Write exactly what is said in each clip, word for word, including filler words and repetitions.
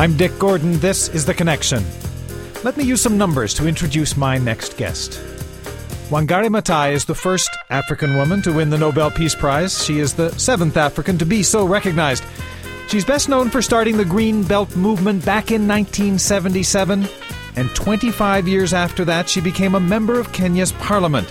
I'm Dick Gordon. This is The Connection. Let me use some numbers to introduce my next guest. Wangari Maathai is the first African woman to win the Nobel Peace Prize. She is the seventh African to be so recognized. She's best known for starting the Green Belt movement back in nineteen seventy-seven, and twenty-five years after that, she became a member of Kenya's parliament.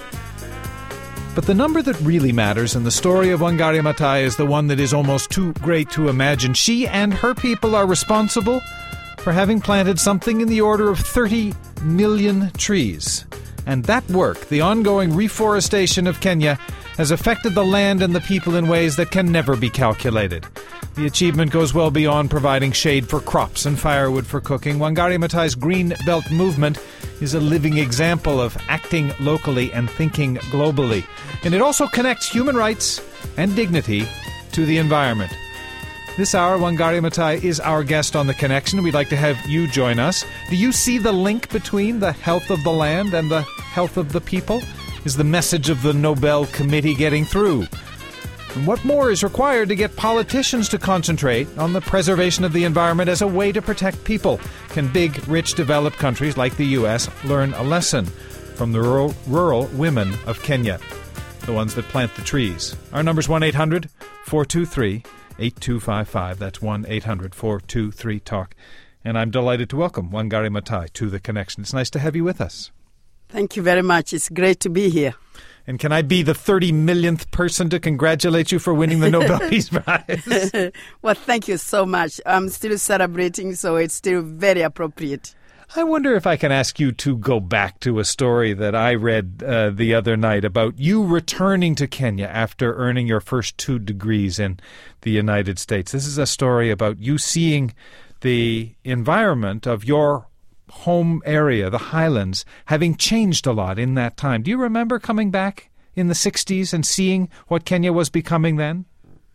But the number that really matters in the story of Wangari Maathai is the one that is almost too great to imagine. She and her people are responsible for having planted something in the order of thirty million trees. And that work, the ongoing reforestation of Kenya, has affected the land and the people in ways that can never be calculated. The achievement goes well beyond providing shade for crops and firewood for cooking. Wangari Maathai's Green Belt movement is a living example of acting locally and thinking globally. And it also connects human rights and dignity to the environment. This hour, Wangari Maathai is our guest on The Connection. We'd like to have you join us. Do you see the link between the health of the land and the health of the people? Is the message of the Nobel Committee getting through? And what more is required to get politicians to concentrate on the preservation of the environment as a way to protect people? Can big, rich, developed countries like the U S learn a lesson from the rural, rural women of Kenya, the ones that plant the trees? Our number's one eight hundred four two three eight two five five. That's one eight hundred four two three talk. And I'm delighted to welcome Wangari Maathai to The Connection. It's nice to have you with us. Thank you very much. It's great to be here. And can I be the thirty millionth person to congratulate you for winning the Nobel Peace Prize? Well, thank you so much. I'm still celebrating, so it's still very appropriate. I wonder if I can ask you to go back to a story that I read uh, the other night about you returning to Kenya after earning your first two degrees in the United States. This is a story about you seeing the environment of your home area, the highlands, having changed a lot in that time. Do you remember coming back in the sixties and seeing what Kenya was becoming then?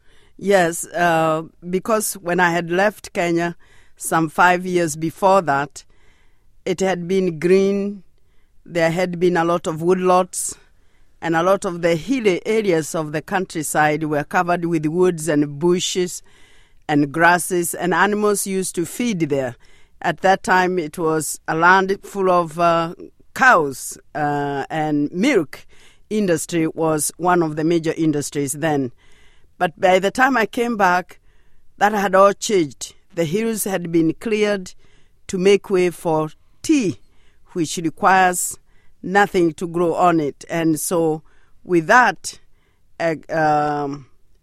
Yes, uh, because when I had left Kenya some five years before that, it had been green. There had been a lot of woodlots, and a lot of the hilly areas of the countryside were covered with woods and bushes and grasses, and animals used to feed there. At that time, it was a land full of uh, cows, uh, and milk industry was one of the major industries then. But by the time I came back, that had all changed. The hills had been cleared to make way for tea, which requires nothing to grow on it. And so with that, uh, um,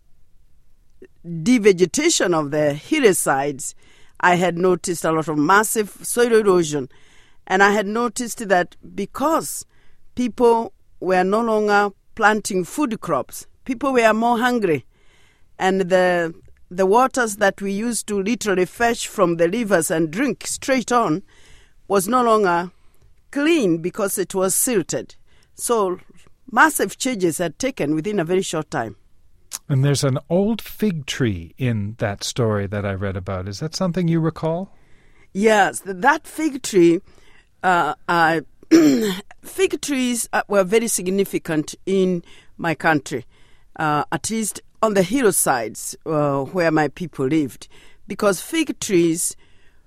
devegetation of the hillsides, I had noticed a lot of massive soil erosion. And I had noticed that because people were no longer planting food crops, people were more hungry. And the the waters that we used to literally fetch from the rivers and drink straight on was no longer clean because it was silted. So massive changes had taken within a very short time. And there's an old fig tree in that story that I read about. Is that something you recall? Yes, that fig tree, uh, uh, fig trees were very significant in my country, uh, at least on the hillsides uh, where my people lived, because fig trees,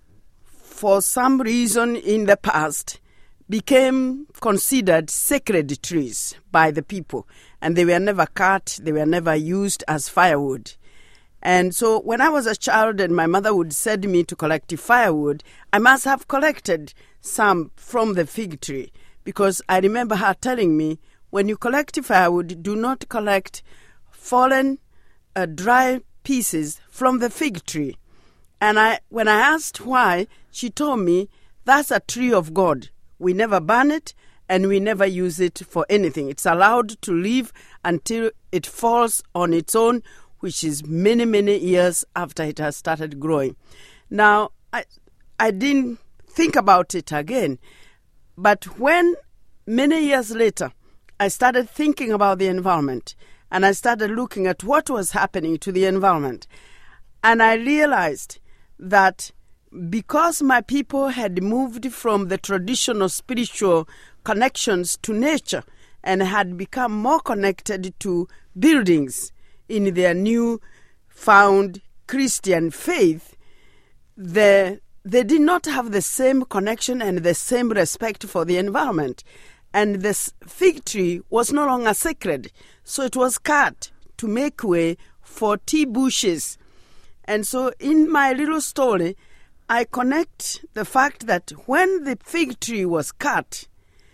for some reason in the past, became considered sacred trees by the people, and they were never cut, they were never used as firewood. And so when I was a child and my mother would send me to collect firewood, I must have collected some from the fig tree, because I remember her telling me, when you collect firewood, do not collect fallen, uh, dry pieces from the fig tree. And I, when I asked why, she told me, that's a tree of God. We never burn it, and we never use it for anything. It's allowed to live until it falls on its own, which is many, many years after it has started growing. Now, I, I didn't think about it again, but when many years later, I started thinking about the environment, and I started looking at what was happening to the environment, and I realized that because my people had moved from the traditional spiritual connections to nature and had become more connected to buildings in their new found Christian faith, the they did not have the same connection and the same respect for the environment. And this fig tree was no longer sacred, so it was cut to make way for tea bushes. And so in my little story, I connect the fact that when the fig tree was cut,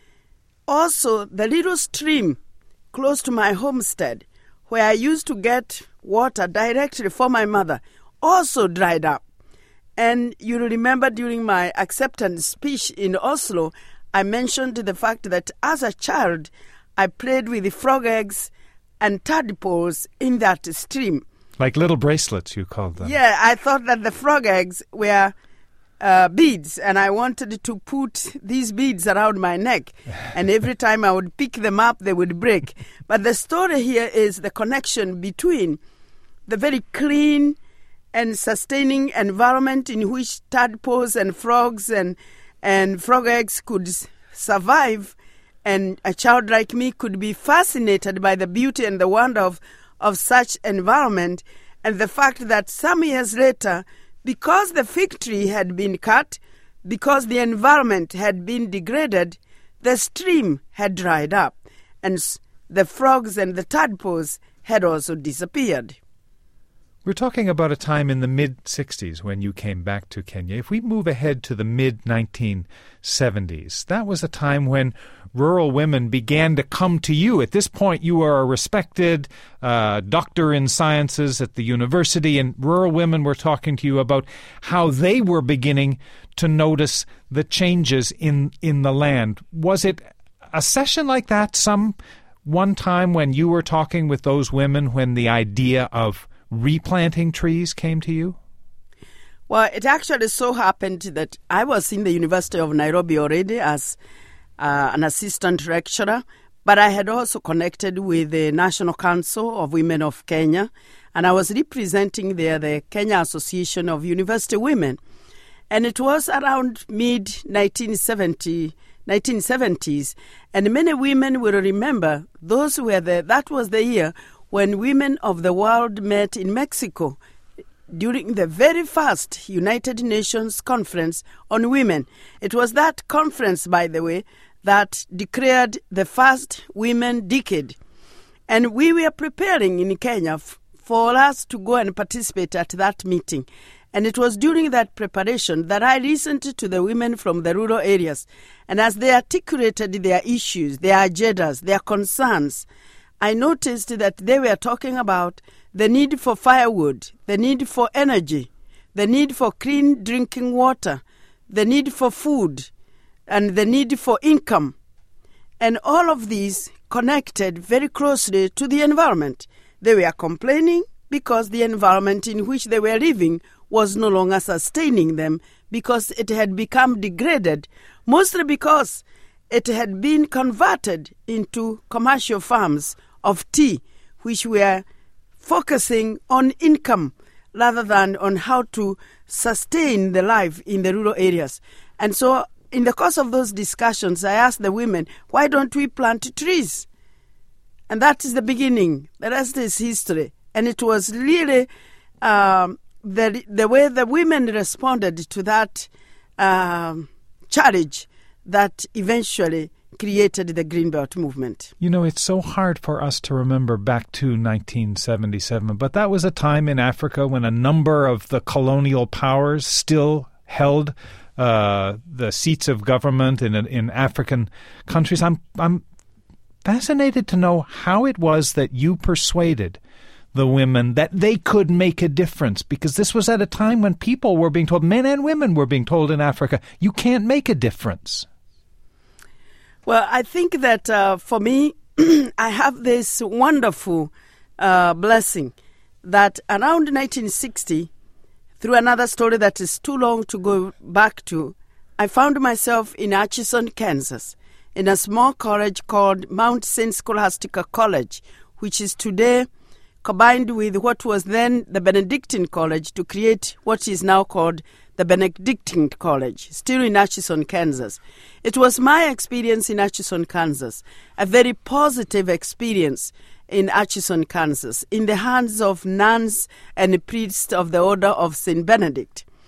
also the little stream close to my homestead, where I used to get water directly for my mother, also dried up. And you remember during my acceptance speech in Oslo, I mentioned the fact that as a child, I played with the frog eggs and tadpoles in that stream. Like little bracelets, you called them. Yeah, I thought that the frog eggs were uh, beads, and I wanted to put these beads around my neck. And every time I would pick them up, they would break. But the story here is the connection between the very clean and sustaining environment in which tadpoles and frogs and, and frog eggs could survive, and a child like me could be fascinated by the beauty and the wonder of, of such environment, and the fact that some years later, because the fig tree had been cut, because the environment had been degraded, the stream had dried up, and the frogs and the tadpoles had also disappeared. We're talking about a time in the mid-sixties when you came back to Kenya. If we move ahead to the mid nineteen seventies, that was a time when rural women began to come to you. At this point, you were a respected uh, doctor in sciences at the university, and rural women were talking to you about how they were beginning to notice the changes in, in the land. Was it a session like that some one time when you were talking with those women when the idea of replanting trees came to you? Well, it actually so happened that I was in the University of Nairobi already as uh, an assistant lecturer, but I had also connected with the National Council of Women of Kenya, and I was representing there the Kenya Association of University Women. And it was around mid nineteen seventies, and many women will remember those were the, that was the year when women of the world met in Mexico during the very first United Nations Conference on Women. It was that conference, by the way, that declared the first women decade. And we were preparing in Kenya f- for us to go and participate at that meeting. And it was during that preparation that I listened to the women from the rural areas. And as they articulated their issues, their agendas, their concerns, I noticed that they were talking about the need for firewood, the need for energy, the need for clean drinking water, the need for food, and the need for income. And all of these connected very closely to the environment. They were complaining because the environment in which they were living was no longer sustaining them because it had become degraded, mostly because it had been converted into commercial farms of tea, which were focusing on income rather than on how to sustain the life in the rural areas. And so in the course of those discussions, I asked the women, why don't we plant trees? And that is the beginning. The rest is history. And it was really um, the, the way the women responded to that um, challenge that eventually created the Greenbelt movement. You know, it's so hard for us to remember back to nineteen seventy-seven, but that was a time in Africa when a number of the colonial powers still held uh, the seats of government in in African countries. I'm I'm fascinated to know how it was that you persuaded the women that they could make a difference, because this was at a time when people were being told, men and women were being told in Africa, you can't make a difference. Well, I think that uh, for me, I have this wonderful uh, blessing that around nineteen sixty, through another story that is too long to go back to, I found myself in Atchison, Kansas, in a small college called Mount Saint Scholastica College, which is today combined with what was then the Benedictine College to create what is now called the Benedictine College, still in Atchison, Kansas. It was my experience in Atchison, Kansas, a very positive experience in Atchison, Kansas, in the hands of nuns and priests of the Order of Saint Benedict.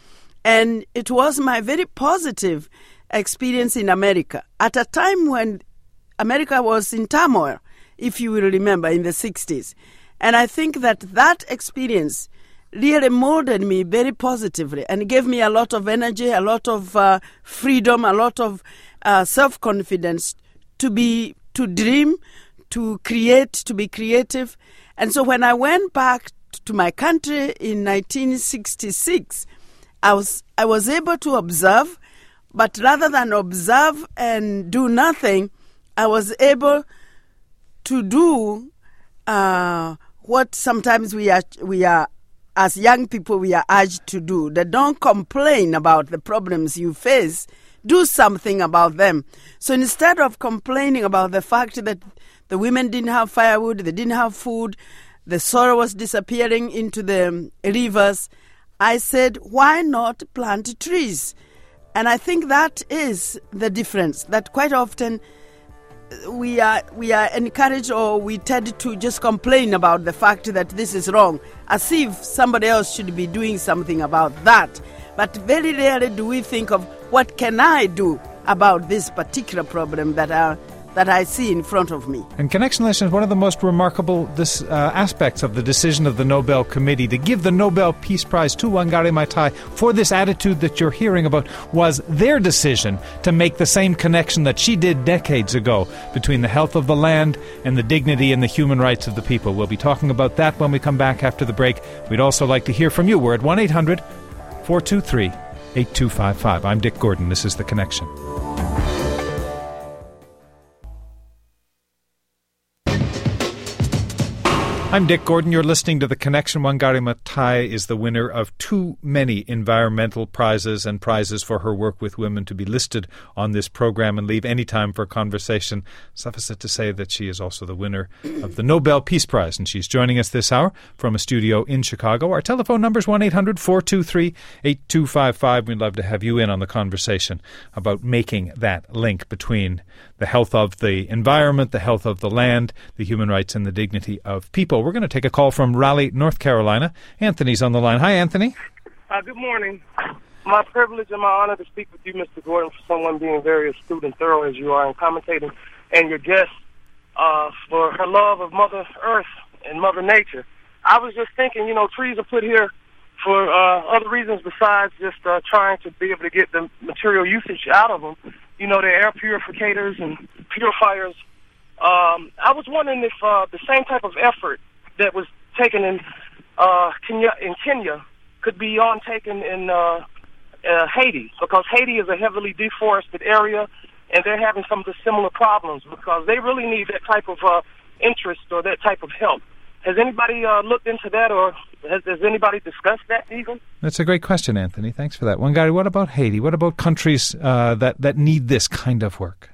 And it was my very positive experience in America at a time when America was in turmoil, if you will remember, in the sixties. And I think that that experience really molded me very positively and gave me a lot of energy, a lot of uh, freedom, a lot of uh, self-confidence to be, to dream, to create, to be creative. And so when I went back to my country in nineteen sixty-six, I was I was able to observe, but rather than observe and do nothing, I was able to do uh, what sometimes we are we are as young people we are urged to do. That don't complain about the problems you face, do something about them. So instead of complaining about the fact that the women didn't have firewood, they didn't have food, the soil was disappearing into the rivers, I said, why not plant trees? And I think that is the difference, that quite often we are we are encouraged, or we tend to just complain about the fact that this is wrong, as if somebody else should be doing something about that. But very rarely do we think of what can I do about this particular problem that I that I see in front of me. And Connection listeners, one of the most remarkable this, uh, aspects of the decision of the Nobel Committee to give the Nobel Peace Prize to Wangari Maathai for this attitude that you're hearing about was their decision to make the same connection that she did decades ago between the health of the land and the dignity and the human rights of the people. We'll be talking about that when we come back after the break. We'd also like to hear from you. We're at one eight hundred four two three eight two five five. I'm Dick Gordon. This is The Connection. I'm Dick Gordon. You're listening to The Connection. Wangari Maathai is the winner of too many environmental prizes and prizes for her work with women to be listed on this program and leave any time for conversation. Suffice it to say that she is also the winner of the Nobel Peace Prize, and she's joining us this hour from a studio in Chicago. Our telephone number is one eight hundred four two three eight two five five. We'd love to have you in on the conversation about making that link between the health of the environment, the health of the land, the human rights and the dignity of people. We're going to take a call from Raleigh, North Carolina. Anthony's on the line. Hi, Anthony. Uh, good morning. My privilege and my honor to speak with you, Mister Gordon, for someone being very astute and thorough as you are in commentating, and your guest uh, for her love of Mother Earth and Mother Nature. I was just thinking, you know, trees are put here for uh, other reasons besides just uh, trying to be able to get the material usage out of them. You know, they're air purificators and purifiers. Um, I was wondering if uh, the same type of effort that was taken in uh, Kenya, in Kenya could be on taken in uh, uh, Haiti, because Haiti is a heavily deforested area, and they're having some of the similar problems because they really need that type of uh, interest or that type of help. Has anybody uh, looked into that, or has, has anybody discussed that even? That's a great question, Anthony. Thanks for that. Wangari, what about Haiti? What about countries uh, that, that need this kind of work?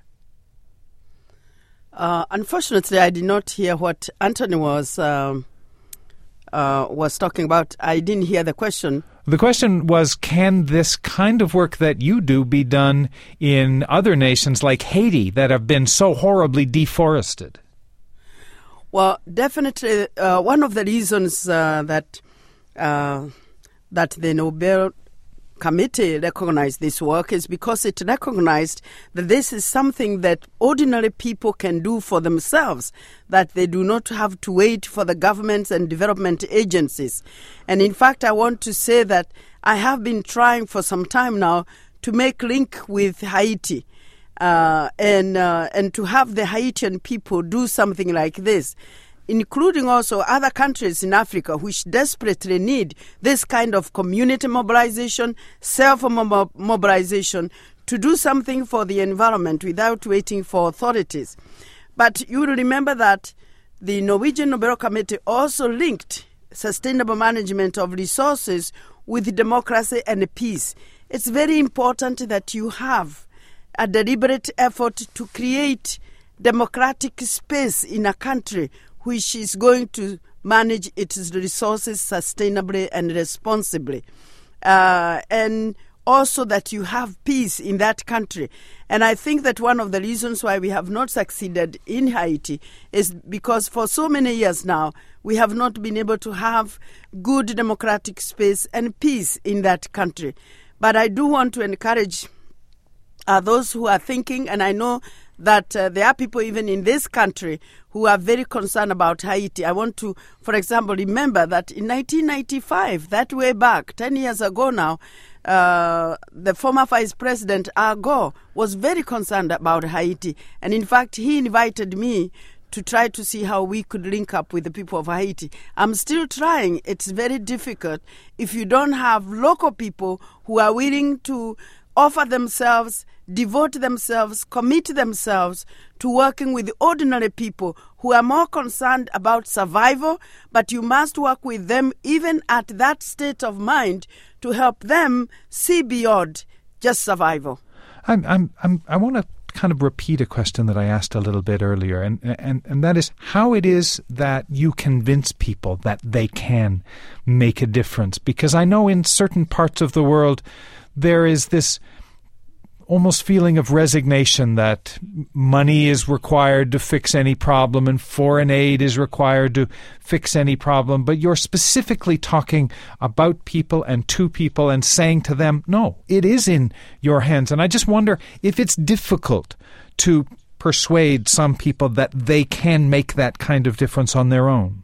Uh, unfortunately, I did not hear what Anthony was um, uh, was talking about. I didn't hear the question. The question was, can this kind of work that you do be done in other nations like Haiti that have been so horribly deforested? Well, definitely, uh, one of the reasons uh, that uh, that the Nobel Committee recognized this work is because it recognized that this is something that ordinary people can do for themselves, that they do not have to wait for the governments and development agencies. And in fact, I want to say that I have been trying for some time now to make link with Haiti. Uh, and uh, and to have the Haitian people do something like this, including also other countries in Africa which desperately need this kind of community mobilization, self-mobilization, to do something for the environment without waiting for authorities. But you will remember that the Norwegian Nobel Committee also linked sustainable management of resources with democracy and peace. It's very important that you have a deliberate effort to create democratic space in a country which is going to manage its resources sustainably and responsibly. Uh, and also that you have peace in that country. And I think that one of the reasons why we have not succeeded in Haiti is because for so many years now, we have not been able to have good democratic space and peace in that country. But I do want to encourage uh, those who are thinking, and I know that uh, there are people even in this country who are very concerned about Haiti. I want to, for example, remember that in nineteen ninety-five, that way back, ten years ago now, uh, the former Vice President Al Gore was very concerned about Haiti. And in fact, he invited me to try to see how we could link up with the people of Haiti. I'm still trying. It's very difficult if you don't have local people who are willing to offer themselves, devote themselves, commit themselves to working with ordinary people who are more concerned about survival, but you must work with them even at that state of mind to help them see beyond just survival. I'm, I'm, I'm, I want to kind of repeat a question that I asked a little bit earlier, and, and, and that is how it is that you convince people that they can make a difference. Because I know in certain parts of the world there is this almost feeling of resignation that money is required to fix any problem and foreign aid is required to fix any problem. But you're specifically talking about people and to people and saying to them, no, it is in your hands. And I just wonder if it's difficult to persuade some people that they can make that kind of difference on their own.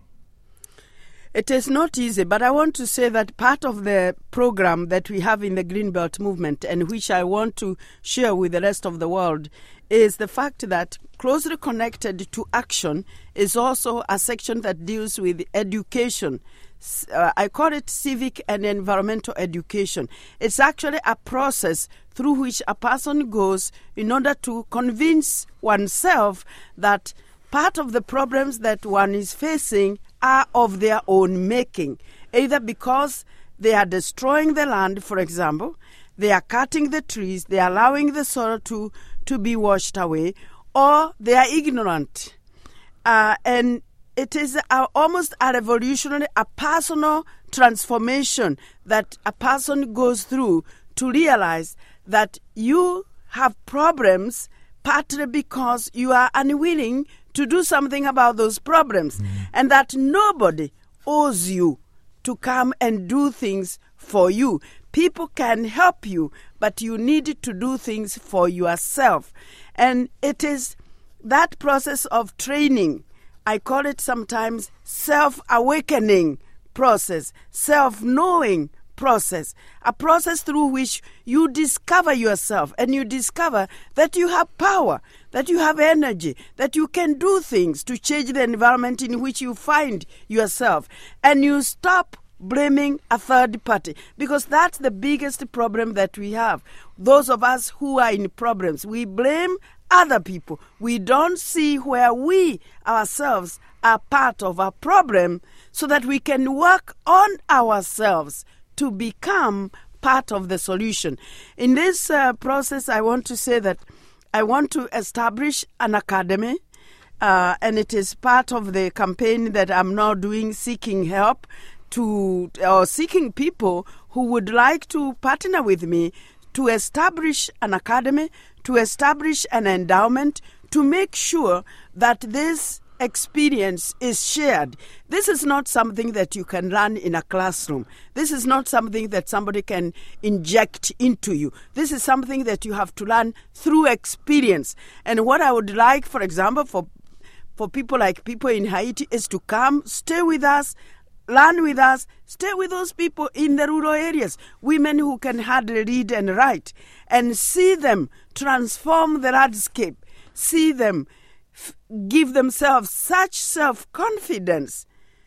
It is not easy, but I want to say that part of the program that we have in the Greenbelt movement, and which I want to share with the rest of the world, is the fact that closely connected to action is also a section that deals with education. Uh, I call it civic and environmental education. It's actually a process through which a person goes in order to convince oneself that part of the problems that one is facing are of their own making, either because they are destroying the land, for example, they are cutting the trees, they are allowing the soil to, to be washed away, or they are ignorant. Uh, and it is a, almost a revolutionary, a personal transformation that a person goes through to realize that you have problems partly because you are unwilling to do something about those problems, mm. and that nobody owes you to come and do things for you. People can help you, but you need to do things for yourself. And it is that process of training, I call it sometimes self-awakening process, self-knowing process, a process through which you discover yourself and you discover that you have power, that you have energy, that you can do things to change the environment in which you find yourself, and you stop blaming a third party, because that's the biggest problem that we have. Those of us who are in problems, we blame other people. We don't see where we ourselves are part of a problem so that we can work on ourselves to become part of the solution. In this uh, process, I want to say that I want to establish an academy, uh, and it is part of the campaign that I'm now doing, seeking help to, or seeking people who would like to partner with me to establish an academy, to establish an endowment, to make sure that this experience is shared. This is not something that you can learn in a classroom. This is not something that somebody can inject into you. This is something that you have to learn through experience. And what I would like, for example, for for people like people in Haiti is to come, stay with us, learn with us, stay with those people in the rural areas, women who can hardly read and write, and see them transform the landscape, see them give themselves such self-confidence,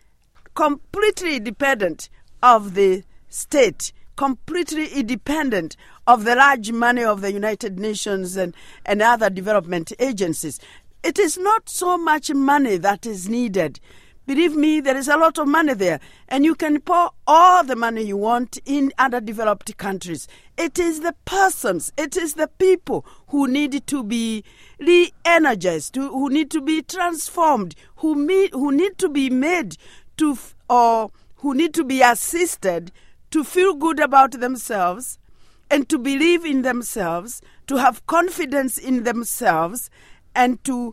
completely independent of the state, completely independent of the large money of the United Nations and, and other development agencies. It is not so much money that is needed. Believe me, there is a lot of money there, and you can pour all the money you want in underdeveloped countries. It is the persons, it is the people who need to be re-energized, who need to be transformed, who, meet, who need to be made to, or who need to be assisted to feel good about themselves and to believe in themselves, to have confidence in themselves, and to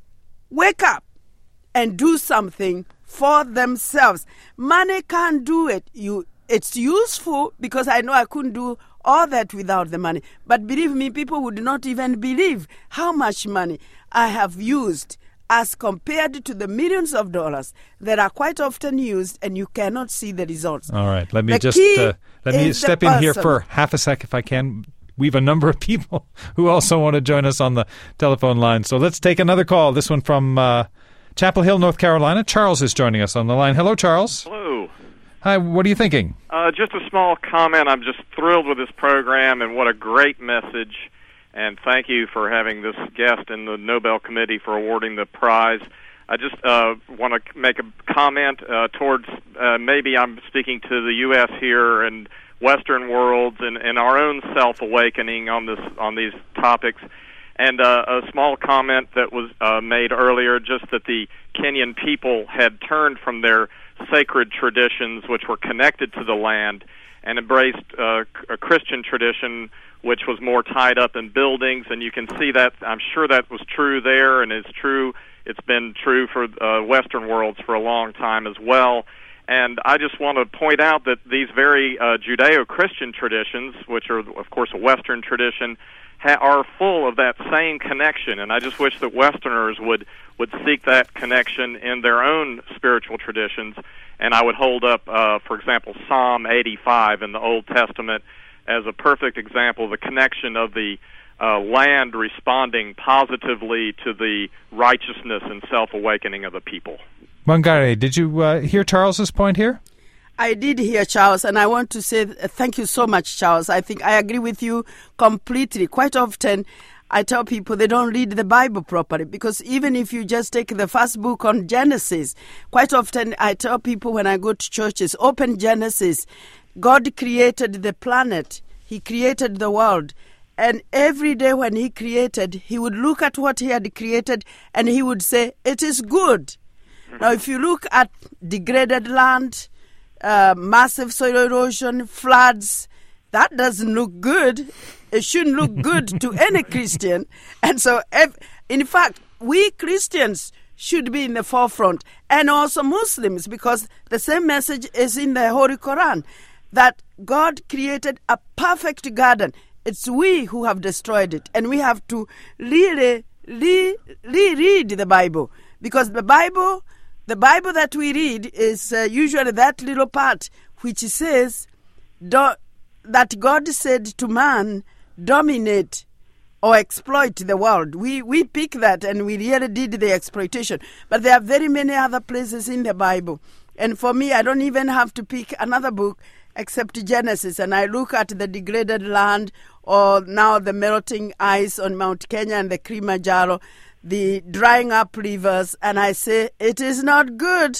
wake up and do something for themselves. Money can't do it. You, it's useful because I know I couldn't do all that without the money. But believe me, people would not even believe how much money I have used as compared to the millions of dollars that are quite often used, and you cannot see the results. All right, let me The just key uh, let me is step the in here person. for half a sec if I can. We have a number of people who also want to join us on the telephone line. So let's take another call. This one from uh, Chapel Hill, North Carolina. Charles is joining us on the line. Hello, Charles. Hello. Hi, what are you thinking? Uh, just a small comment. I'm just thrilled with this program, and what a great message. And thank you for having this guest in the Nobel Committee for awarding the prize. I just uh, want to make a comment uh, towards uh, maybe I'm speaking to the U S here and Western worlds and, and our own self-awakening on this on these topics. And uh, a small comment that was uh, made earlier, just that the Kenyan people had turned from their sacred traditions, which were connected to the land, and embraced uh, a Christian tradition, which was more tied up in buildings. And you can see that. I'm sure that was true there, and it's true. It's been true for uh, Western worlds for a long time as well. And I just want to point out that these very uh, Judeo-Christian traditions, which are, of course, a Western tradition, ha- are full of that same connection. And I just wish that Westerners would, would seek that connection in their own spiritual traditions. And I would hold up, uh, for example, Psalm eighty-five in the Old Testament as a perfect example of the connection of the uh, land responding positively to the righteousness and self-awakening of the people. Wangari, did you uh, hear Charles's point here? I did hear Charles, and I want to say uh, thank you so much, Charles. I think I agree with you completely. Quite often, I tell people they don't read the Bible properly, because even if you just take the first book on Genesis, quite often I tell people when I go to churches, open Genesis. God created the planet. He created the world. And every day when he created, he would look at what he had created and he would say, it is good. Now, if you look at degraded land, uh, massive soil erosion, floods, that doesn't look good. It shouldn't look good to any Christian. And so, if, in fact, we Christians should be in the forefront, and also Muslims, because the same message is in the Holy Quran, that God created a perfect garden. It's we who have destroyed it, and we have to really, really, reread the Bible, because the Bible, the Bible that we read is uh, usually that little part which says do, that God said to man, dominate or exploit the world. We we pick that, and we really did the exploitation. But there are very many other places in the Bible, and for me, I don't even have to pick another book except Genesis, and I look at the degraded land, or now the melting ice on Mount Kenya and the Kilimanjaro, the drying up rivers, and I say, it is not good.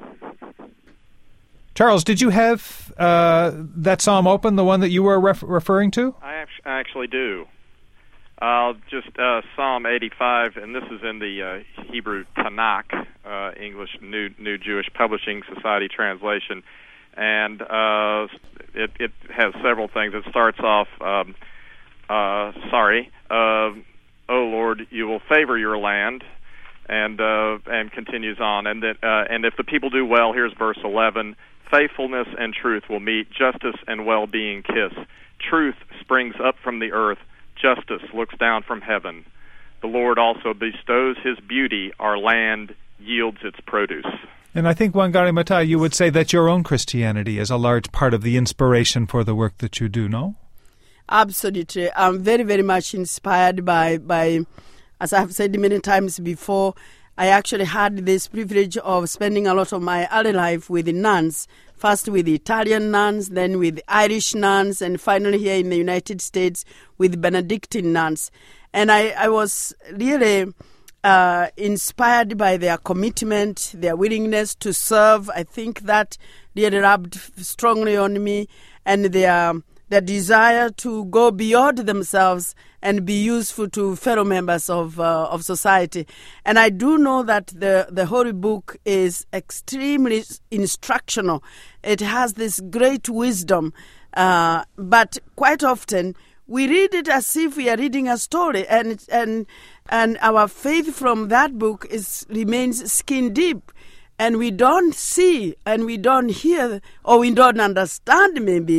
Charles, did you have uh, that psalm open, the one that you were ref- referring to? I actually do. I'll just uh, Psalm eighty-five, and this is in the uh, Hebrew Tanakh, uh, English New New Jewish Publishing Society translation. And uh, it, it has several things. It starts off, um, uh, sorry, uh, O Lord, you will favor your land, and uh, and continues on. And that, uh, and if the people do well, here's verse eleven, faithfulness and truth will meet, justice and well-being kiss. Truth springs up from the earth, justice looks down from heaven. The Lord also bestows his beauty, our land yields its produce. And I think, Wangari Maathai, you would say that your own Christianity is a large part of the inspiration for the work that you do, no? Absolutely. I'm very, very much inspired by, by, as I have said many times before, I actually had this privilege of spending a lot of my early life with the nuns, first with the Italian nuns, then with the Irish nuns, and finally here in the United States with Benedictine nuns. And I, I was really Uh, inspired by their commitment, their willingness to serve. I think that really rubbed strongly on me, and their their desire to go beyond themselves and be useful to fellow members of uh, of society. And I do know that the the Holy Book is extremely instructional. It has this great wisdom, uh, but quite often we read it as if we are reading a story, and and and our faith from that book is remains skin deep, and we don't see and we don't hear or we don't understand maybe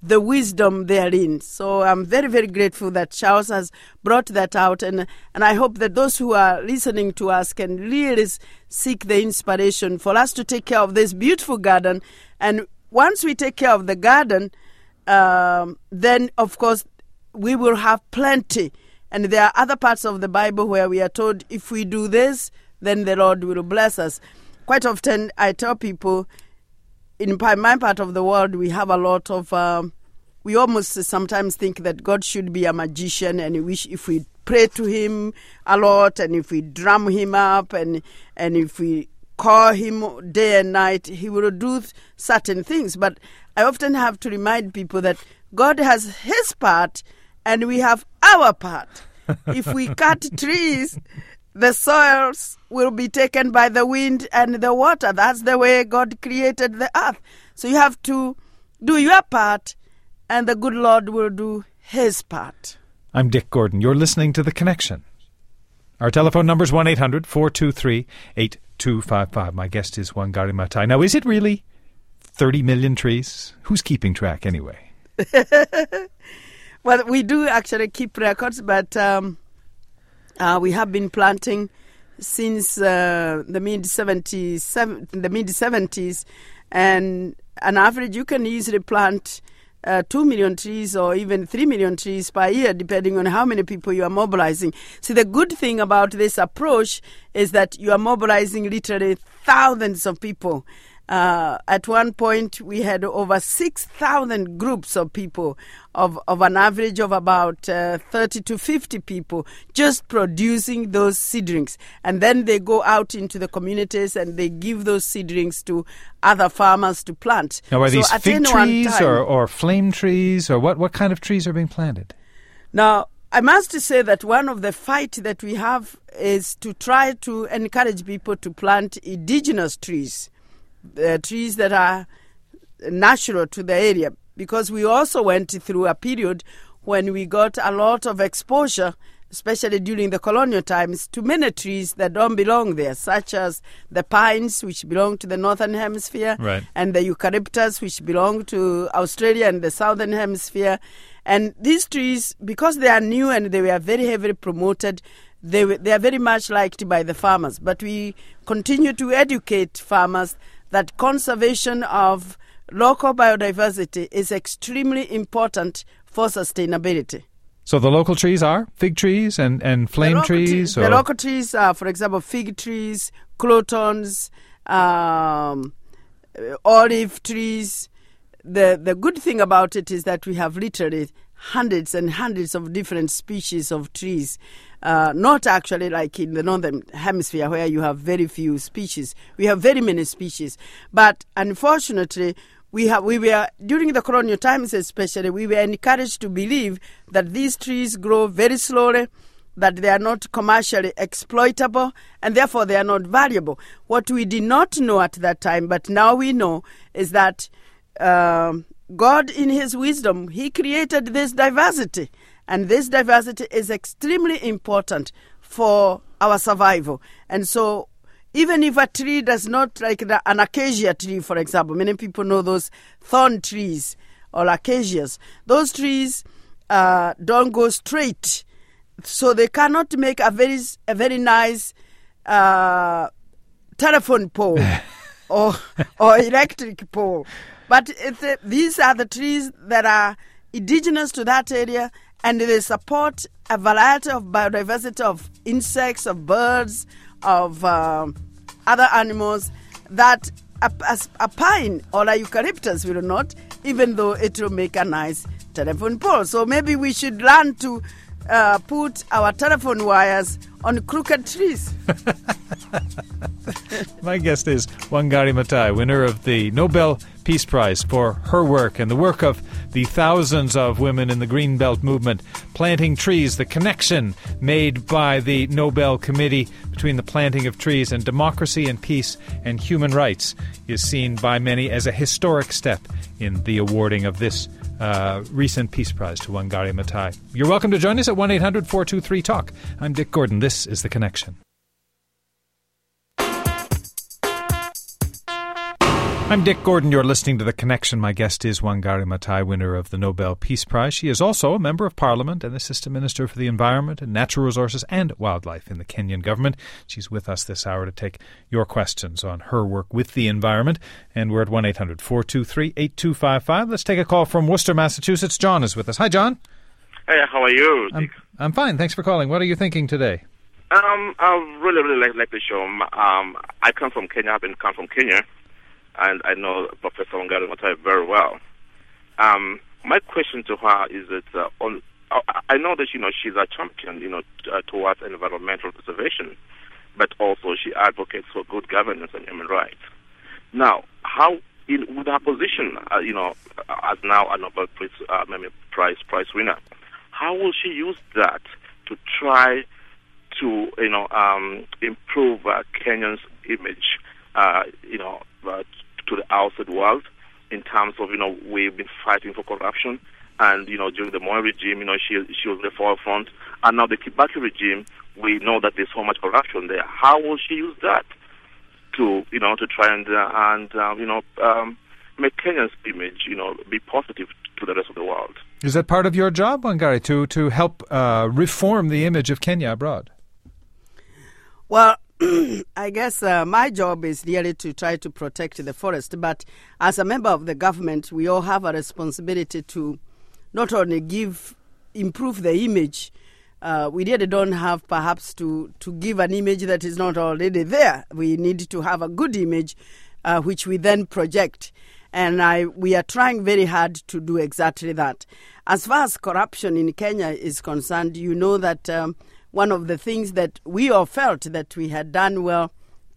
the wisdom therein. So I'm very, very grateful that Charles has brought that out. And, and I hope that those who are listening to us can really seek the inspiration for us to take care of this beautiful garden. And once we take care of the garden, um, then, of course, we will have plenty. And there are other parts of the Bible where we are told if we do this, then the Lord will bless us. Quite often I tell people, in my part of the world, we have a lot of, um, we almost sometimes think that God should be a magician, and we wish if we pray to him a lot, and if we drum him up, and and if we call him day and night, he will do certain things. But I often have to remind people that God has his part, and we have our part. If we cut trees, the soils will be taken by the wind and the water. That's the way God created the earth. So you have to do your part, and the good Lord will do his part. I'm Dick Gordon. You're listening to The Connection. Our telephone number is one eight hundred four two three eight two five five. My guest is Wangari Maathai. Now, is it really thirty million trees? Who's keeping track anyway? Well, we do actually keep records, but um, uh, we have been planting since uh, the mid seventies, the mid seventies, and on average, you can easily plant uh, two million trees or even three million trees per year, depending on how many people you are mobilizing. See, the good thing about this approach is that you are mobilizing literally thousands of people. Uh, at one point, we had over six thousand groups of people, of, of an average of about uh, thirty to fifty people, just producing those seedlings. And then they go out into the communities and they give those seedlings to other farmers to plant. Now, are so these fig trees time, or, or flame trees, or what, what kind of trees are being planted? Now, I must say that one of the fight that we have is to try to encourage people to plant indigenous trees. Uh, trees that are natural to the area, because we also went through a period when we got a lot of exposure, especially during the colonial times, to many trees that don't belong there, such as the pines, which belong to the northern hemisphere, right, and the eucalyptus, which belong to Australia and the southern hemisphere. And these trees, because they are new and they were very heavily promoted, they, they are very much liked by the farmers. But we continue to educate farmers that conservation of local biodiversity is extremely important for sustainability. So the local trees are fig trees and, and flame the trees? Tre- the local trees are, for example, fig trees, crotons, um, olive trees. The, the good thing about it is that we have literally hundreds and hundreds of different species of trees. Uh, not actually like in the northern hemisphere where you have very few species. We have very many species. But unfortunately, we have we were, during the colonial times especially, we were encouraged to believe that these trees grow very slowly, that they are not commercially exploitable, and therefore they are not valuable. What we did not know at that time, but now we know, is that um, God, in his wisdom, he created this diversity. And this diversity is extremely important for our survival. And so even if a tree does not, like the, an acacia tree, for example, many people know those thorn trees or acacias. Those trees uh, don't go straight. So they cannot make a very, a very nice uh, telephone pole or, or electric pole. But it's, uh, these are the trees that are indigenous to that area, and they support a variety of biodiversity of insects, of birds, of um, other animals that a, a, a pine or a eucalyptus will not, even though it will make a nice telephone pole. So maybe we should learn to uh, put our telephone wires on crooked trees. My guest is Wangari Maathai, winner of the Nobel Peace Prize for her work and the work of the thousands of women in the Greenbelt movement planting trees. The connection made by the Nobel Committee between the planting of trees and democracy and peace and human rights is seen by many as a historic step in the awarding of this uh, recent Peace Prize to Wangari Maathai. You're welcome to join us at one eight hundred four two three talk. I'm Dick Gordon. This is The Connection. I'm Dick Gordon. You're listening to The Connection. My guest is Wangari Maathai, winner of the Nobel Peace Prize. She is also a Member of Parliament and Assistant Minister for the Environment and Natural Resources and Wildlife in the Kenyan government. She's with us this hour to take your questions on her work with the environment. And we're at one eight hundred four two three eight two five five. Let's take a call from Worcester, Massachusetts. John is with us. Hi, John. Hey, how are you, I'm, Dick? I'm fine. Thanks for calling. What are you thinking today? Um, I really, really like, like the show. Um, I come from Kenya. I've been come from Kenya. And I know Professor Wangari Maathai very well. Um, my question to her is that uh, on, uh, I know that you know she's a champion, you know, t- uh, towards environmental preservation, but also she advocates for good governance and human rights. Now, how in with her position, uh, you know, as now a Nobel Prize, uh, Prize Prize winner, how will she use that to try to you know um, improve uh, Kenya's image, uh, you know? Uh, to the outside world in terms of, you know, we've been fighting for corruption. And, you know, during the Moi regime, you know, she she was in the forefront. And now the Kibaki regime, we know that there's so much corruption there. How will she use that to, you know, to try and, uh, and uh, you know, um, make Kenya's image, you know, be positive to the rest of the world? Is that part of your job, Wangari, to, to help uh, reform the image of Kenya abroad? Well, I guess uh, my job is really to try to protect the forest. But as a member of the government, we all have a responsibility to not only give, improve the image. Uh, we really don't have perhaps to, to give an image that is not already there. We need to have a good image, uh, which we then project. And I, we are trying very hard to do exactly that. As far as corruption in Kenya is concerned, you know that um, one of the things that we all felt that we had done well,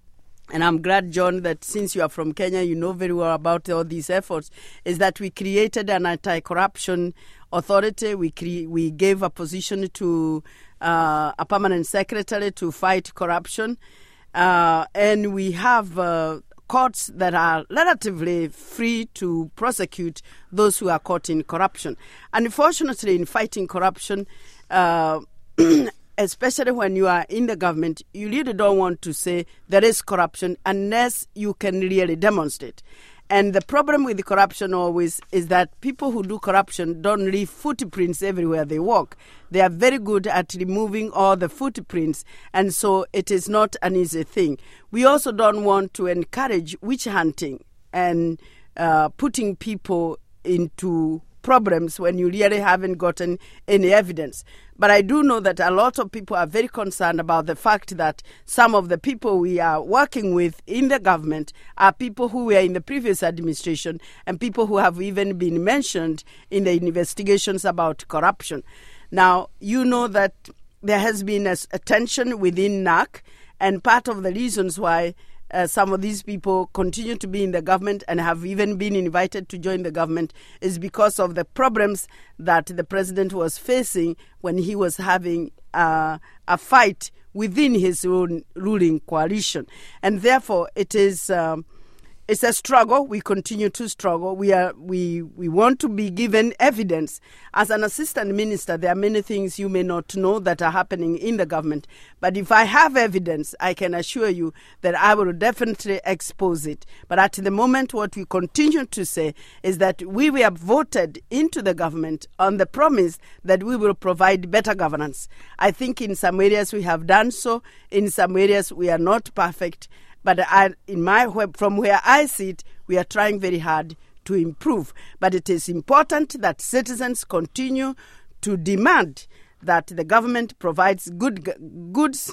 and I'm glad, John, that since you are from Kenya, you know very well about all these efforts, is that we created an anti-corruption authority. We cre- we gave a position to uh, a permanent secretary to fight corruption. Uh, and we have uh, courts that are relatively free to prosecute those who are caught in corruption. Unfortunately, in fighting corruption, uh, especially when you are in the government, you really don't want to say there is corruption unless you can really demonstrate. And the problem with the corruption always is that people who do corruption don't leave footprints everywhere they walk. They are very good at removing all the footprints, and so it is not an easy thing. We also don't want to encourage witch hunting and uh, putting people into problems when you really haven't gotten any evidence. But I do know that a lot of people are very concerned about the fact that some of the people we are working with in the government are people who were in the previous administration and people who have even been mentioned in the investigations about corruption. Now, you know that there has been a, a tension within N A C, and part of the reasons why Uh, some of these people continue to be in the government and have even been invited to join the government is because of the problems that the president was facing when he was having uh, a fight within his own ruling coalition. And therefore, it is um, it's a struggle. We continue to struggle. We are we we want to be given evidence. As an assistant minister, there are many things you may not know that are happening in the government. But if I have evidence, I can assure you that I will definitely expose it. But at the moment, what we continue to say is that we were voted into the government on the promise that we will provide better governance. I think in some areas we have done so. In some areas we are not perfect. But I, in my from where I sit, we are trying very hard to improve. But it is important that citizens continue to demand that the government provides good goods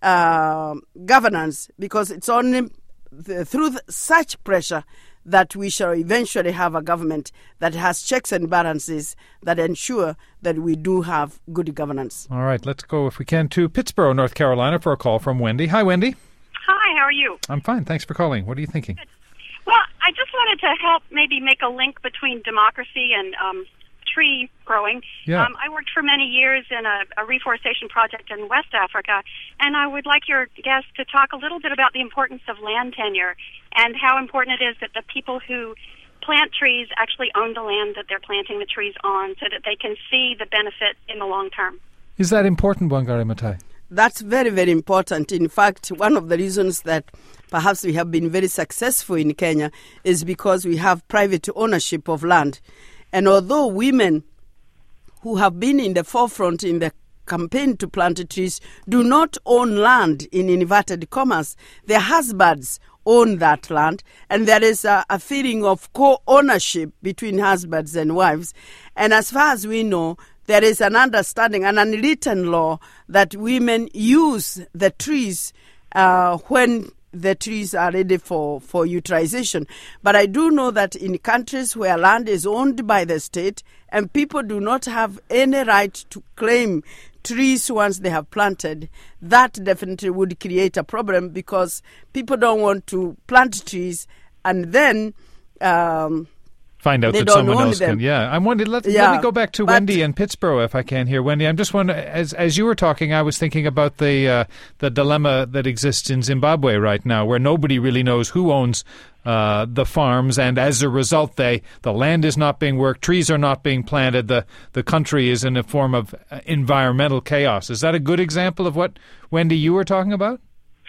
uh, governance, because it's only th- through th- such pressure that we shall eventually have a government that has checks and balances that ensure that we do have good governance. All right, let's go, if we can, to Pittsburgh, North Carolina for a call from Wendy. Hi, Wendy. Hi, how are you? I'm fine. Thanks for calling. What are you thinking? Good. Well, I just wanted to help maybe make a link between democracy and um, tree growing. Yeah. Um, I worked for many years in a, a reforestation project in West Africa, and I would like your guest to talk a little bit about the importance of land tenure and how important it is that the people who plant trees actually own the land that they're planting the trees on so that they can see the benefit in the long term. Is that important, Wangari Maathai? that's very, very important. In fact, one of the reasons that perhaps we have been very successful in Kenya is because we have private ownership of land. And although women who have been in the forefront in the campaign to plant trees do not own land in inverted commas, their husbands own that land, and there is a, a feeling of co-ownership between husbands and wives. And as far as we know, there is an understanding, an unwritten law, that women use the trees uh, when the trees are ready for, for utilization. But I do know that in countries where land is owned by the state and people do not have any right to claim trees once they have planted, that definitely would create a problem, because people don't want to plant trees and then um, find out they that don't someone own else them. can. Yeah, I'm wondering. Let, Yeah, let me go back to but- Wendy in Pittsburgh, if I can here. Wendy, I'm just wondering, as as you were talking, I was thinking about the uh, the dilemma that exists in Zimbabwe right now, where nobody really knows who owns uh, the farms, and as a result, they the land is not being worked, trees are not being planted, the the country is in a form of environmental chaos. Is that a good example of what, Wendy, you were talking about?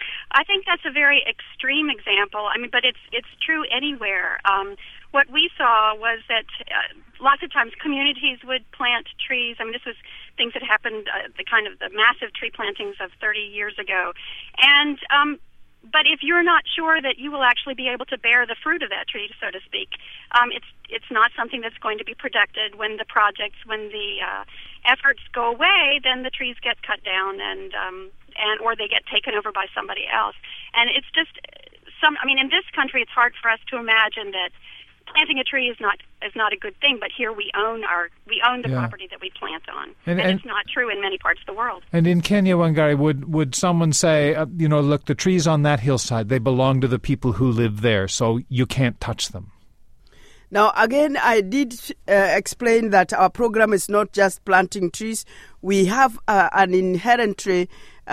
I think that's a very extreme example. I mean, but it's it's true anywhere. Um, what we saw was that uh, lots of times communities would plant trees. I mean, this was things that happened, uh, the kind of the massive tree plantings of thirty years ago. And um, but if you're not sure that you will actually be able to bear the fruit of that tree, so to speak, um, it's it's not something that's going to be protected. When the projects, when the uh, efforts go away, then the trees get cut down and um, and or they get taken over by somebody else. And it's just some. I mean, in this country, it's hard for us to imagine that planting a tree is not is not a good thing, but here we own our we own the Yeah. property that we plant on, And- and, and- it's not true in many parts of the world. And in Kenya, Wangari, would, would someone say, uh, you know, look, the trees on that hillside, they belong to the people who live there, so you can't touch them? Now, again, I did uh, explain that our program is not just planting trees. We have uh, an inherently,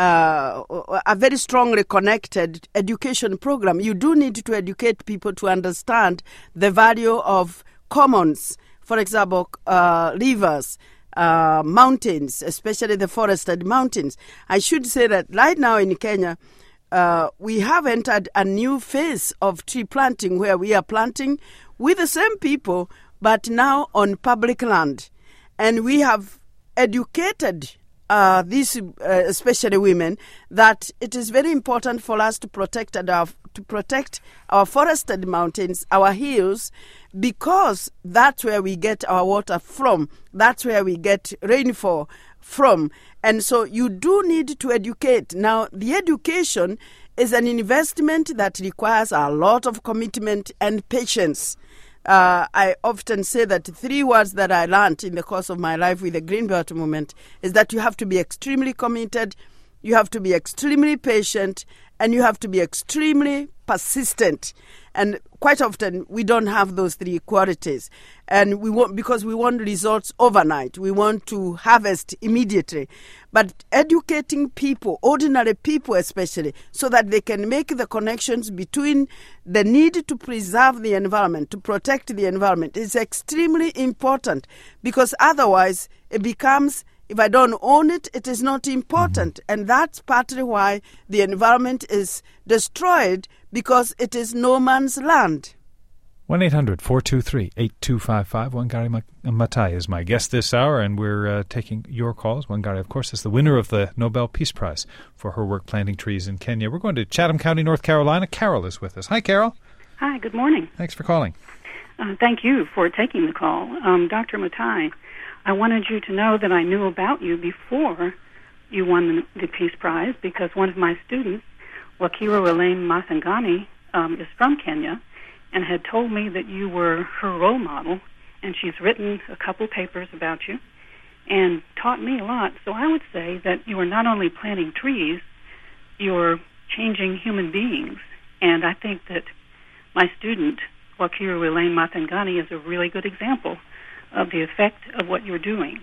uh, a very strongly connected education program. You do need to educate people to understand the value of commons, for example, uh, rivers, uh, mountains, especially the forested mountains. I should say that right now in Kenya, uh, we have entered a new phase of tree planting where we are planting with the same people, but now on public land. And we have educated uh, these, uh, especially women, that it is very important for us to protect our, to protect our forested mountains, our hills, because that's where we get our water from. That's where we get rainfall from. And so you do need to educate. Now, the education is an investment that requires a lot of commitment and patience. Uh, I often say that three words that I learned in the course of my life with the Greenbelt movement is that you have to be extremely committed, you have to be extremely patient, and you have to be extremely persistent. And quite often we don't have those three qualities, and we want because we want results overnight. We want to harvest immediately, but educating people, ordinary people especially, so that they can make the connections between the need to preserve the environment, to protect the environment, is extremely important, because otherwise it becomes, if I don't own it, it is not important. Mm-hmm. And that's partly why the environment is destroyed, because it is no man's land. one eight hundred four two three eight two five five. Wangari Maathai is my guest this hour, and we're uh, taking your calls. Wangari, of course, is the winner of the Nobel Peace Prize for her work planting trees in Kenya. We're going to Chatham County, North Carolina. Carol is with us. Hi, Carol. Hi, good morning. Thanks for calling. Uh, thank you for taking the call. Um, Doctor Maathai, I wanted you to know that I knew about you before you won the, the Peace Prize, because one of my students, Wakiru Elaine Mathangani, um, is from Kenya, and had told me that you were her role model, and she's written a couple papers about you and taught me a lot. So I would say that you are not only planting trees, you're changing human beings. And I think that my student, Wakiru Elaine Mathangani, is a really good example of the effect of what you're doing.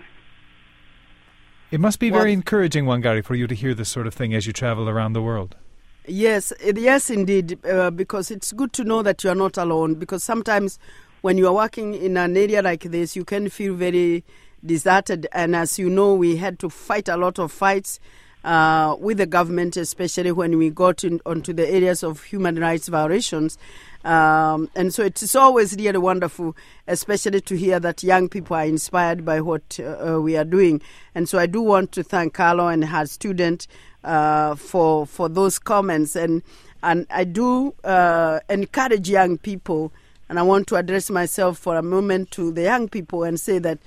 It must be very Well, encouraging, Wangari, for you to hear this sort of thing as you travel around the world. Yes, it- yes, indeed, uh, because it's good to know that you are not alone, because sometimes when you are working in an area like this, you can feel very deserted, and as you know, we had to fight a lot of fights uh, with the government, especially when we got in, onto the areas of human rights violations. Um, and so it's always really wonderful, especially to hear that young people are inspired by what uh, we are doing. And so I do want to thank Carlo and her student uh, for for those comments. And, and I do uh, encourage young people, and I want to address myself for a moment to the young people and say that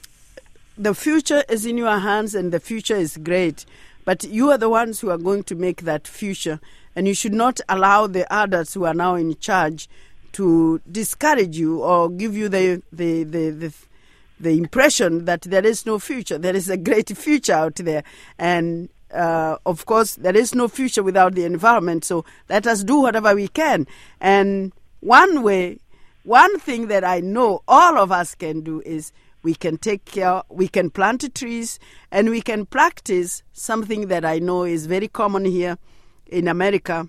the future is in your hands and the future is great. But you are the ones who are going to make that future. And you should not allow the adults who are now in charge to discourage you or give you the the, the, the, the impression that there is no future. There is a great future out there. And, uh, of course, there is no future without the environment. So let us do whatever we can. And one way, one thing that I know all of us can do is we can take care, we can plant trees, and we can practice something that I know is very common here in America,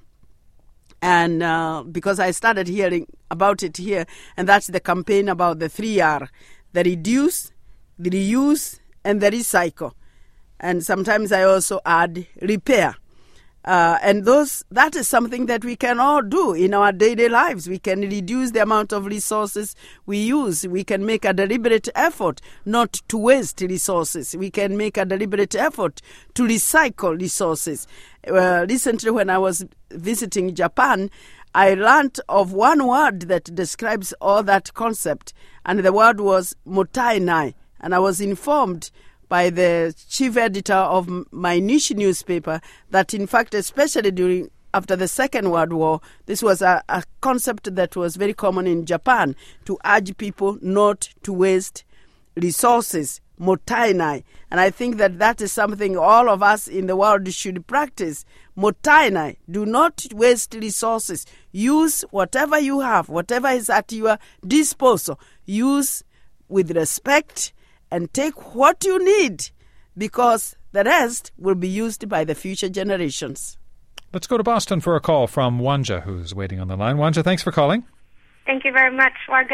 and uh, because I started hearing about it here, and that's the campaign about the three R, the reduce, the reuse, and the recycle. And sometimes I also add repair. Uh, and those that is something that we can all do in our daily lives. We can reduce the amount of resources we use. We can make a deliberate effort not to waste resources. We can make a deliberate effort to recycle resources. Uh, recently, when I was visiting Japan, I learned of one word that describes all that concept, and the word was mottainai. And I was informed by the chief editor of Mainichi newspaper that, in fact, especially during after the Second World War, this was a, a concept that was very common in Japan, to urge people not to waste resources, mottainai. And I think that that is something all of us in the world should practice. Mottainai, do not waste resources. Use whatever you have, whatever is at your disposal. Use with respect and take what you need, because the rest will be used by the future generations. Let's go to Boston for a call from Wanja, who's waiting on the line. Wanja, thanks for calling. Thank you very much.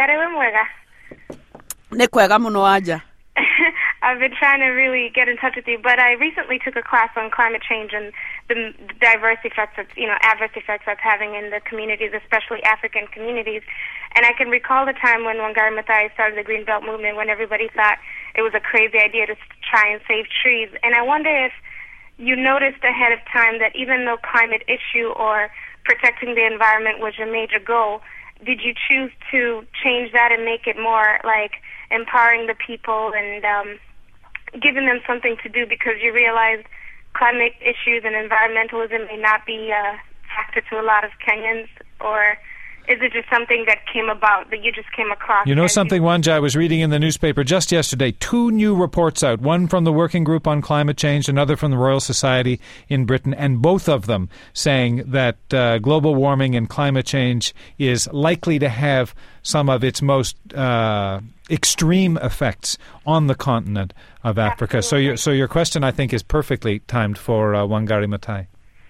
I've been trying to really get in touch with you, but I recently took a class on climate change and the diverse effects of, you know, adverse effects that's having in the communities, especially African communities. And I can recall the time when Wangari Maathai started the Green Belt movement, when everybody thought it was a crazy idea to try and save trees. And I wonder if you noticed ahead of time that even though climate issue or protecting the environment was your major goal, did you choose to change that and make it more like empowering the people and um, giving them something to do, because you realized climate issues and environmentalism may not be a factor to a lot of Kenyans? Or is it just something that came about, that you just came across? You know something, Wanja, I was reading in the newspaper just yesterday, two new reports out, one from the Working Group on Climate Change, another from the Royal Society in Britain, and both of them saying that uh, global warming and climate change is likely to have some of its most uh, extreme effects on the continent of Africa. Absolutely. So your, so your question, I think, is perfectly timed for uh, Wangari Maathai.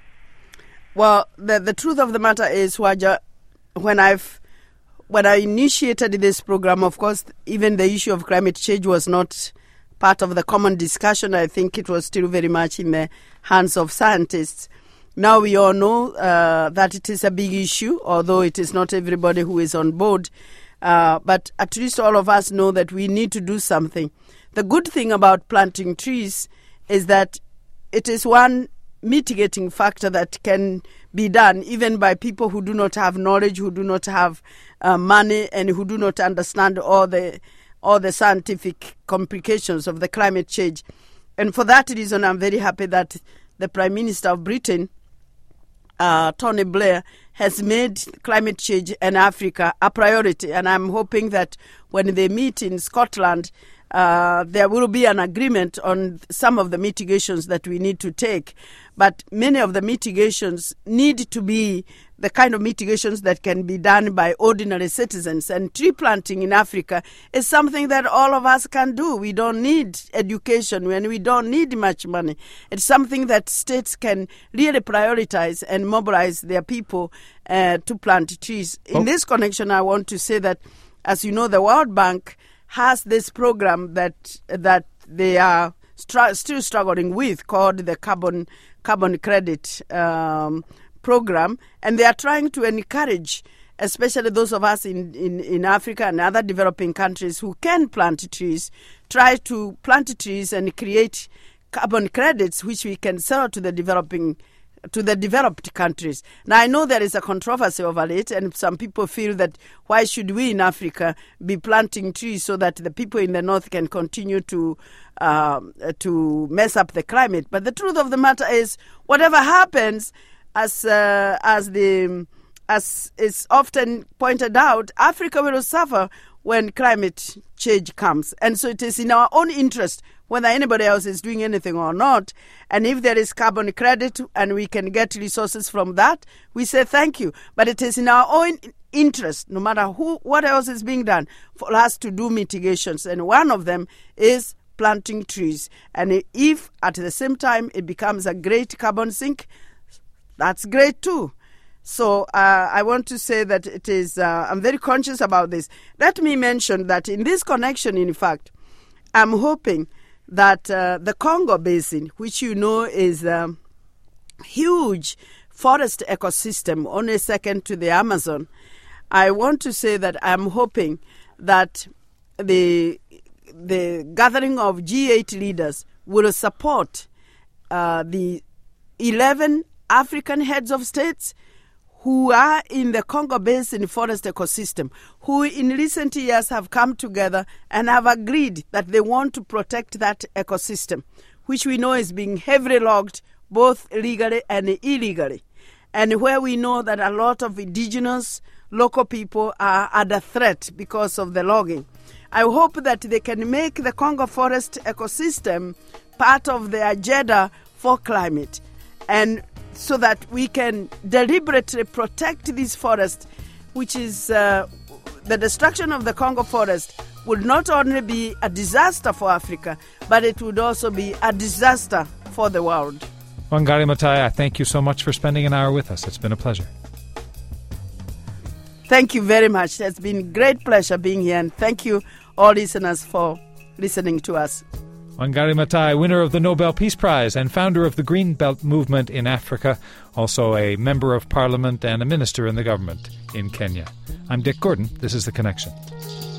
Well, the, the truth of the matter is, Waja, when I've when I initiated this program, of course, even the issue of climate change was not part of the common discussion. I think it was still very much in the hands of scientists. Now we all know uh, that it is a big issue, although it is not everybody who is on board. Uh, but at least all of us know that we need to do something. The good thing about planting trees is that it is one mitigating factor that can be done even by people who do not have knowledge, who do not have uh, money, and who do not understand all the all the scientific complications of the climate change. And for that reason, I'm very happy that the Prime Minister of Britain, uh, Tony Blair, has made climate change in Africa a priority. And I'm hoping that when they meet in Scotland, Uh, there will be an agreement on some of the mitigations that we need to take. But many of the mitigations need to be the kind of mitigations that can be done by ordinary citizens. And tree planting in Africa is something that all of us can do. We don't need education and we don't need much money. It's something that states can really prioritize and mobilize their people uh, to plant trees. In oh. this connection, I want to say that, as you know, the World Bank has this program that that they are str- still struggling with, called the carbon carbon credit um, program, and they are trying to encourage, especially those of us in, in, in Africa and other developing countries who can plant trees, try to plant trees and create carbon credits which we can sell to the developing to the developed countries. Now, I know there is a controversy over it, and some people feel that why should we in Africa be planting trees so that the people in the north can continue to uh, to mess up the climate. But the truth of the matter is, whatever happens, as uh, as the as is often pointed out, Africa will suffer when climate change comes. And so it is in our own interest, whether anybody else is doing anything or not. And if there is carbon credit and we can get resources from that, we say thank you. But it is in our own interest, no matter who, what else is being done, for us to do mitigations. And one of them is planting trees. And if at the same time it becomes a great carbon sink, that's great too. So uh, I want to say that it is, uh, I'm very conscious about this. Let me mention that in this connection, in fact, I'm hoping that uh, the Congo Basin, which you know is a huge forest ecosystem, only second to the Amazon, I want to say that I'm hoping that the the gathering of G eight leaders will support uh, the eleven African heads of states who are in the Congo Basin forest ecosystem, who in recent years have come together and have agreed that they want to protect that ecosystem, which we know is being heavily logged both legally and illegally, and where we know that a lot of indigenous local people are under threat because of the logging. I hope that they can make the Congo forest ecosystem part of the agenda for climate, and so that we can deliberately protect this forest, which is uh, the destruction of the Congo forest would not only be a disaster for Africa, but it would also be a disaster for the world. Wangari Maathai, I thank you so much for spending an hour with us. It's been a pleasure. Thank you very much. It's been a great pleasure being here, and thank you all listeners for listening to us. Wangari Maathai, winner of the Nobel Peace Prize and founder of the Green Belt movement in Africa, also a member of parliament and a minister in the government in Kenya. I'm Dick Gordon. This is The Connection.